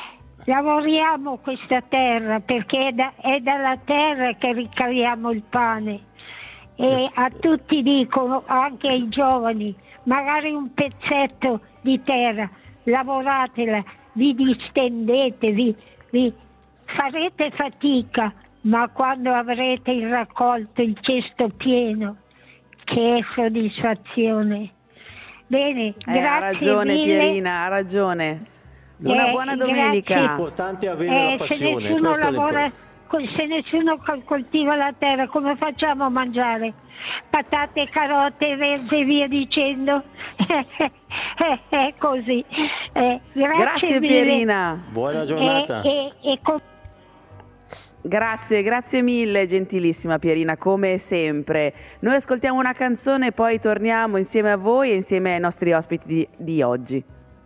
lavoriamo questa terra, perché è, da, è dalla terra che ricaviamo il pane. E a tutti dicono, anche ai giovani, magari un pezzetto di terra, lavoratela, vi distendete, vi, vi farete fatica, ma quando avrete il raccolto, il cesto pieno, che soddisfazione. Bene, eh, grazie ha ragione mille. Pierina, ha ragione. Una Eh, buona domenica. grazie. L'importante è avere Eh, la passione. se nessuno questo è lavora, l'importante. se nessuno coltiva la terra, come facciamo a mangiare? Patate, carote, verze e via dicendo. È così. Eh, grazie Grazie mille. Pierina. Buona giornata. E, e, e con... Grazie, grazie mille gentilissima Pierina, come sempre. Noi ascoltiamo una canzone e poi torniamo insieme a voi e insieme ai nostri ospiti di, di oggi.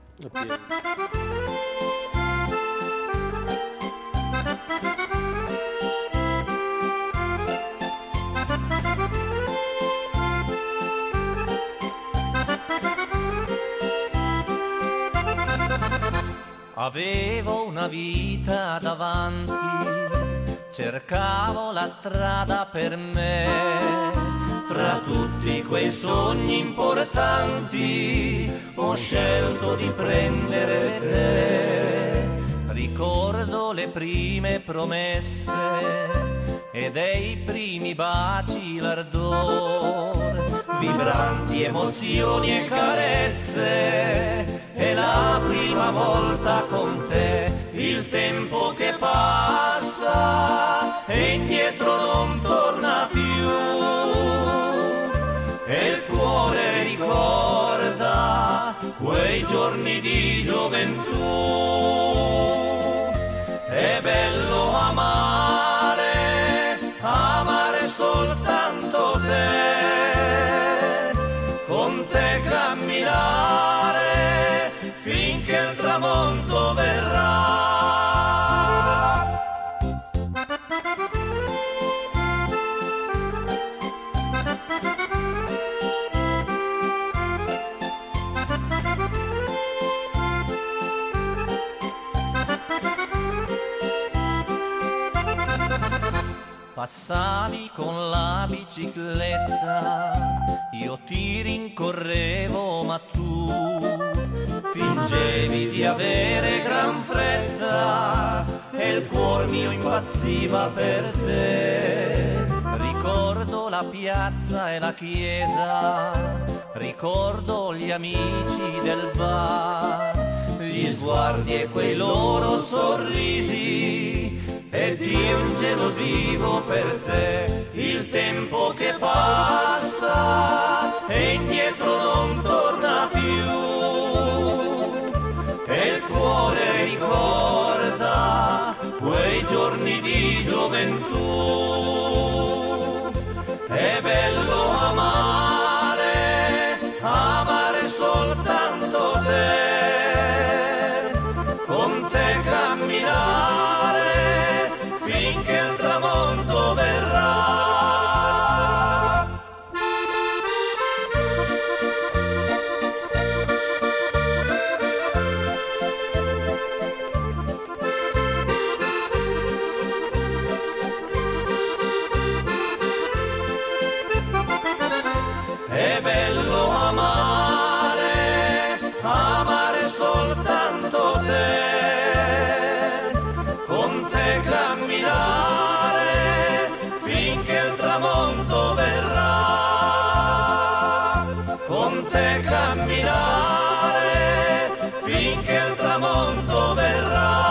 Avevo una vita davanti, cercavo la strada per me, fra tutti quei sogni importanti ho scelto di prendere te. Ricordo le prime promesse e dei primi baci l'ardor, vibranti emozioni e carezze, e la prima volta con te. Il tempo che passa e indietro non torna più, e il cuore ricorda quei giorni di gioventù. È bello amare, amare soltanto te, con te camminare finché il tramonto verrà. Passavi con la bicicletta, io ti rincorrevo ma tu fingevi di avere gran fretta e il cuor mio impazziva per te. Ricordo la piazza e la chiesa, ricordo gli amici del bar, gli sguardi e quei loro sorrisi, ed io ingelosivo per te. Il tempo che passa e indietro non torna più, e il cuore ricorda quei giorni di gioventù. È bello amare, amare soltanto te, con te camminare finché il tramonto verrà. È bello amare, amare soltanto te, con te camminare finché il tramonto verrà, con te camminare finché il tramonto verrà.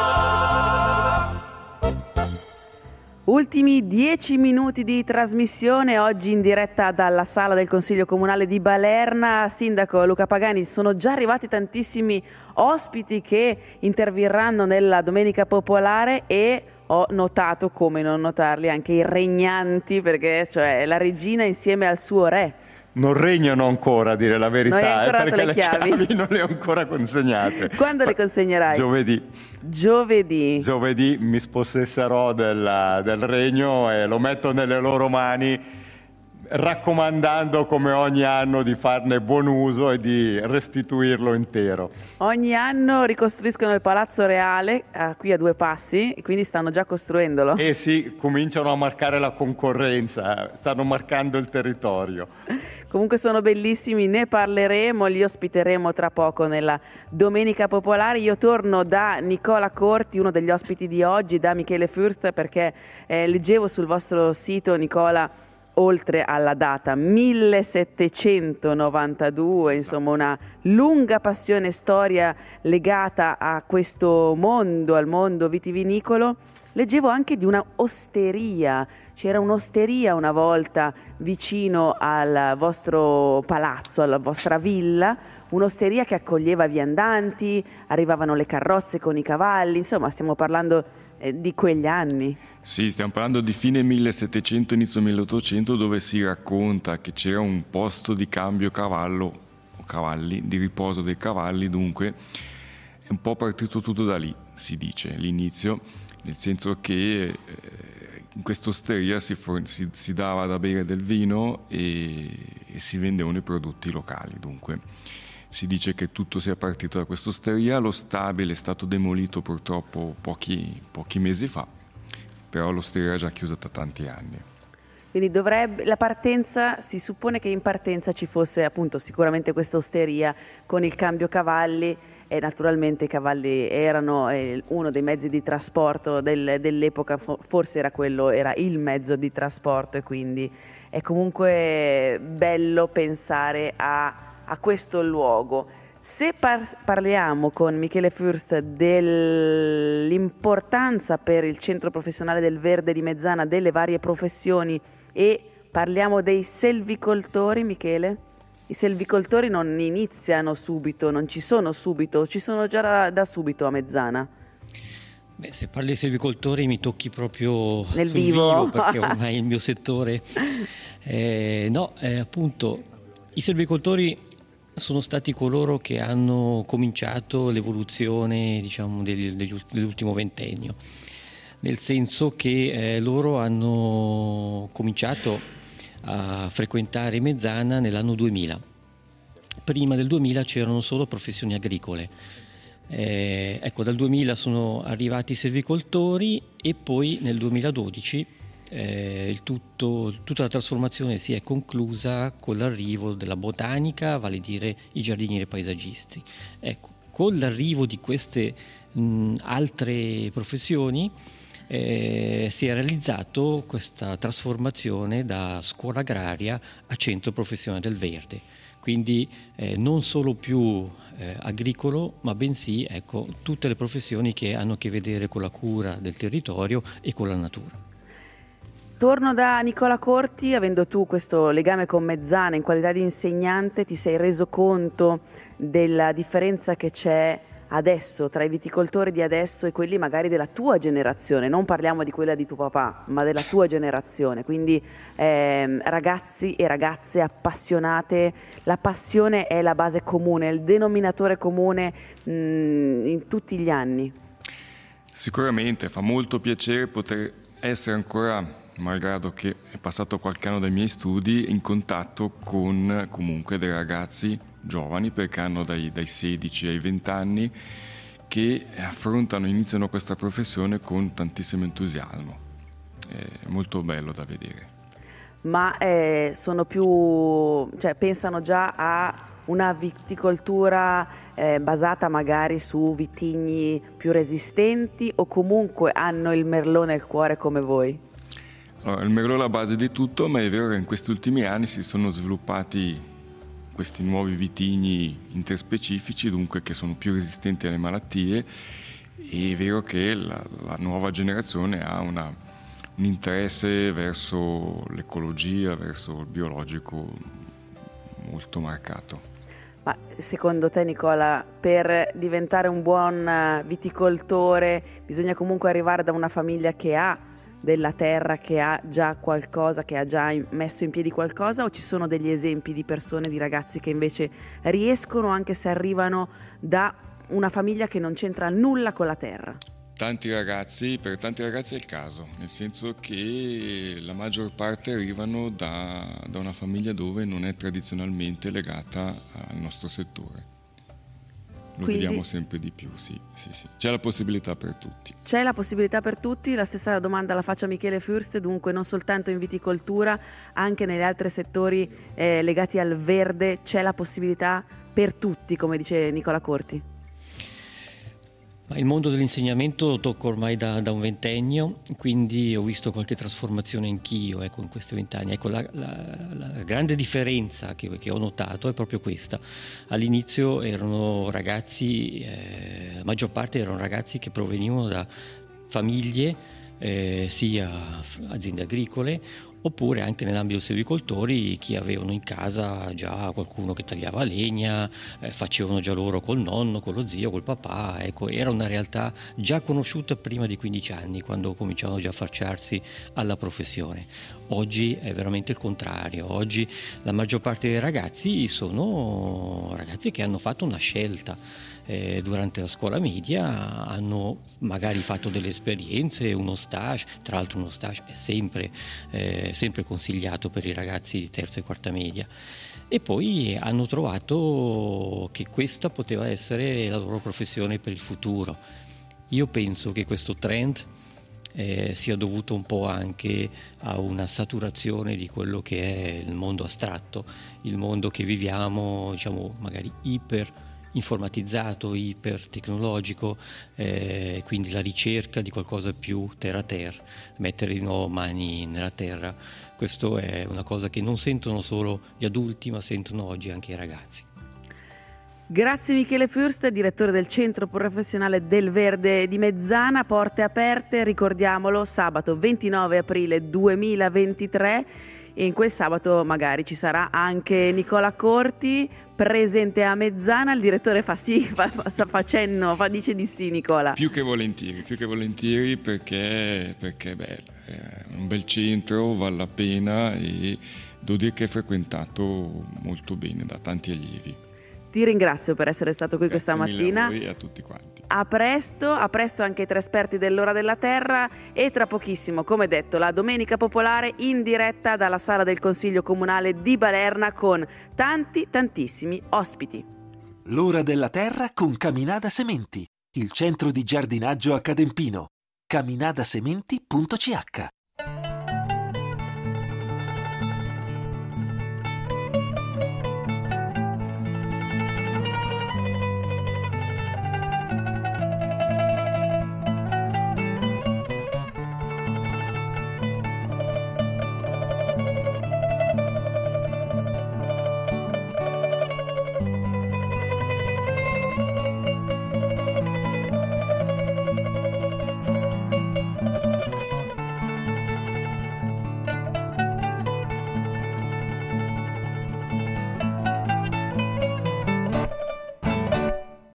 Ultimi dieci minuti di trasmissione, oggi in diretta dalla sala del Consiglio Comunale di Balerna. Sindaco Luca Pagani, sono già arrivati tantissimi ospiti che interverranno nella Domenica Popolare e ho notato, come non notarli, anche i regnanti, perché cioè la regina insieme al suo re. Non regnano ancora, a dire la verità, Non hai ancora eh, perché le le chiavi. chiavi. non le ho ancora consegnate. Quando le consegnerai? Giovedì. Giovedì. Giovedì mi spossesserò del, del regno e lo metto nelle loro mani. raccomandando come ogni anno di farne buon uso e di restituirlo intero. Ogni anno ricostruiscono il Palazzo Reale, eh, qui a due passi, e quindi stanno già costruendolo. E sì, cominciano a marcare la concorrenza, stanno marcando il territorio. Comunque sono bellissimi, ne parleremo, li ospiteremo tra poco nella Domenica Popolare. Io torno da Nicola Corti, uno degli ospiti di oggi, da Michele Fürst, perché eh, leggevo sul vostro sito, Nicola, oltre alla data millesettecentonovantadue, insomma una lunga passione e storia legata a questo mondo, al mondo vitivinicolo. Leggevo anche di una osteria, c'era un'osteria una volta vicino al vostro palazzo, alla vostra villa, un'osteria che accoglieva viandanti, arrivavano le carrozze con i cavalli, insomma stiamo parlando eh, di quegli anni. Sì, stiamo parlando di fine millesettecento, inizio milleottocento, dove si racconta che c'era un posto di cambio cavallo, o cavalli, di riposo dei cavalli, dunque è un po' partito tutto da lì, si dice, l'inizio, nel senso che eh, in questa osteria si, for- si, si dava da bere del vino e, e si vendevano i prodotti locali, dunque si dice che tutto sia partito da questa osteria. Lo stabile è stato demolito purtroppo pochi, pochi mesi fa, però l'osteria è già chiusa da tanti anni. Quindi dovrebbe, la partenza, si suppone che in partenza ci fosse appunto sicuramente questa osteria con il cambio cavalli, e naturalmente i cavalli erano eh, uno dei mezzi di trasporto del, dell'epoca, forse era quello, era il mezzo di trasporto, e quindi è comunque bello pensare a, a questo luogo. Se par- parliamo con Michele Fürst dell'importanza per il Centro Professionale del Verde di Mezzana delle varie professioni e parliamo dei selvicoltori, Michele? I selvicoltori non iniziano subito, non ci sono subito, ci sono già da, da subito a Mezzana. Beh, se parli di selvicoltori mi tocchi proprio nel sul vivo, vivo perché ormai è il mio settore. Eh, no, eh, appunto, i selvicoltori sono stati coloro che hanno cominciato l'evoluzione, diciamo, degli, degli, dell'ultimo ventennio, nel senso che eh, loro hanno cominciato a frequentare Mezzana nell'anno duemila. Prima del duemila c'erano solo professioni agricole. Eh, ecco, dal duemila sono arrivati i selvicoltori e poi nel duemiladodici eh, il tutto, tutta la trasformazione si è conclusa con l'arrivo della botanica, vale a dire i giardinieri paesaggisti. Ecco, con l'arrivo di queste mh, altre professioni Eh, si è realizzato questa trasformazione da scuola agraria a centro professionale del verde, quindi eh, non solo più eh, agricolo, ma bensì ecco, tutte le professioni che hanno a che vedere con la cura del territorio e con la natura. Torno da Nicola Corti. Avendo tu questo legame con Mezzana in qualità di insegnante, ti sei reso conto della differenza che c'è adesso tra i viticoltori di adesso e quelli magari della tua generazione? Non parliamo di quella di tuo papà, ma della tua generazione, quindi eh, ragazzi e ragazze appassionate. La passione è la base comune, il denominatore comune mh, in tutti gli anni. Sicuramente fa molto piacere poter essere ancora, malgrado che è passato qualche anno dai miei studi, in contatto con comunque dei ragazzi giovani, perché hanno dai, dai sedici ai venti anni, che affrontano, iniziano questa professione con tantissimo entusiasmo. È molto bello da vedere. Ma eh, sono più, cioè pensano già a una viticoltura eh, basata magari su vitigni più resistenti, o comunque hanno il merlot nel cuore come voi? Allora, il merlot è la base di tutto, ma è vero che in questi ultimi anni si sono sviluppati questi nuovi vitigni interspecifici, dunque che sono più resistenti alle malattie, e è vero che la, la nuova generazione ha una, un interesse verso l'ecologia, verso il biologico molto marcato. Ma secondo te, Nicola, per diventare un buon viticoltore bisogna comunque arrivare da una famiglia che ha della terra, che ha già qualcosa, che ha già messo in piedi qualcosa, o ci sono degli esempi di persone, di ragazzi che invece riescono, anche se arrivano da una famiglia che non c'entra nulla con la terra? Tanti ragazzi, per tanti ragazzi è il caso, nel senso che la maggior parte arrivano da, da una famiglia dove non è tradizionalmente legata al nostro settore. Lo Quindi, vediamo sempre di più, sì, sì, sì. C'è la possibilità per tutti. C'è la possibilità per tutti, la stessa domanda la faccio a Michele Fürst, dunque non soltanto in viticoltura, anche negli altri settori eh, legati al verde c'è la possibilità per tutti, come dice Nicola Corti. Ma il mondo dell'insegnamento lo tocco ormai da, da un ventennio, quindi ho visto qualche trasformazione anch'io ecco, in questi vent'anni. Ecco, la, la, la grande differenza che, che ho notato è proprio questa. All'inizio erano ragazzi, eh, la maggior parte erano ragazzi che provenivano da famiglie, eh, sia aziende agricole, oppure anche nell'ambito dei silvicoltori chi avevano in casa già qualcuno che tagliava legna, eh, facevano già loro col nonno, con lo zio, col papà, ecco, era una realtà già conosciuta prima di quindici anni, quando cominciavano già a affacciarsi alla professione. Oggi è veramente il contrario, oggi la maggior parte dei ragazzi sono ragazzi che hanno fatto una scelta. Eh, durante la scuola media hanno magari fatto delle esperienze, uno stage, tra l'altro uno stage è sempre, eh, sempre consigliato per i ragazzi di terza e quarta media, e poi hanno trovato che questa poteva essere la loro professione per il futuro. Io penso che questo trend eh, sia dovuto un po' anche a una saturazione di quello che è il mondo astratto, il mondo che viviamo, diciamo magari iper informatizzato, ipertecnologico, eh, quindi la ricerca di qualcosa più terra a terra, mettere di nuovo mani nella terra. Questo è una cosa che non sentono solo gli adulti, ma sentono oggi anche i ragazzi. Grazie Michele Fürst, direttore del Centro Professionale del Verde di Mezzana. Porte aperte, ricordiamolo, sabato ventinove aprile duemilaventitré, e in quel sabato magari ci sarà anche Nicola Corti presente a Mezzana. Il direttore fa sì, fa, fa, fa cenno, fa, dice di sì Nicola. Più che volentieri, più che volentieri perché, perché beh, è un bel centro, vale la pena, e devo dire che è frequentato molto bene da tanti allievi. Ti ringrazio per essere stato qui Grazie questa mattina. Grazie mille a voi e a tutti quanti. A presto, a presto anche i tre esperti dell'Ora della Terra, e tra pochissimo, come detto, la Domenica Popolare in diretta dalla sala del Consiglio Comunale di Balerna con tanti, tantissimi ospiti. L'Ora della Terra con Caminada Sementi, il centro di giardinaggio a Cadempino. caminadasementi punto c h